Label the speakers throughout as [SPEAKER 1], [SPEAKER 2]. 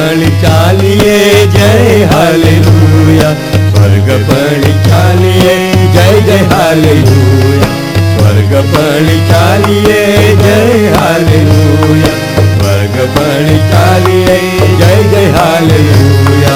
[SPEAKER 1] पण चालिए जय हालेलुया, स्वर्ग पण चालिए जय जय हालेलुया, स्वर्ग पण चालिए जय हालेलुया, स्वर्ग पण चालिए जय जय हालेलुया।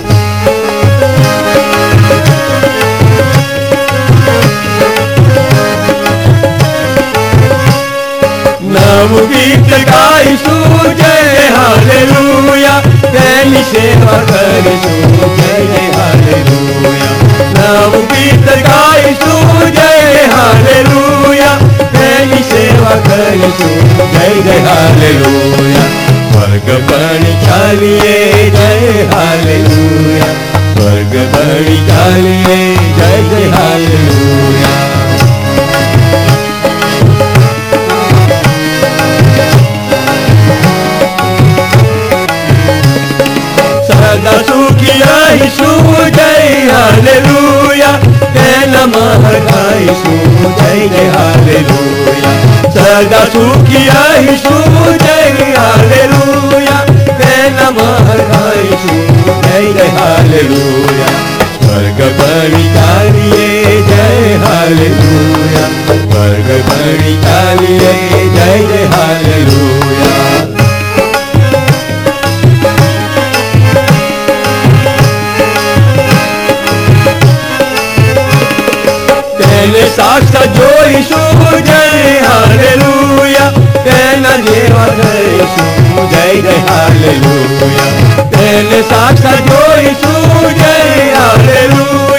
[SPEAKER 1] गीत गाइसु जय हालेलुया, तेरी सेवा करिसु जय जय हालेलुया, नव गीत गाइसु जय हालेलुया, तेरी सेवा करिसु जय जय हालेलुया, स्वर्ग पण चालिए जय हालेलुया, स्वर्ग पण चालिए जय जय हालेलुया। सदा सुखी रहिसु जय हालेलुया, तेरा महल गाइसु जय जय हालेलुया, सदा सुखी रहिसु जय हालेलुया, तेरा महल गाइसु जय जय हालेलुया, स्वर्ग पण चालिए जय हालेलुया, स्वर्ग पण चालिए जय जय हालेलुया। तेने साक्षात जोईसु जय हालेलुया, तेना जेवा करिसु जय जय हालेलुया, तेने साक्षात जोईसु जय हालेलुया,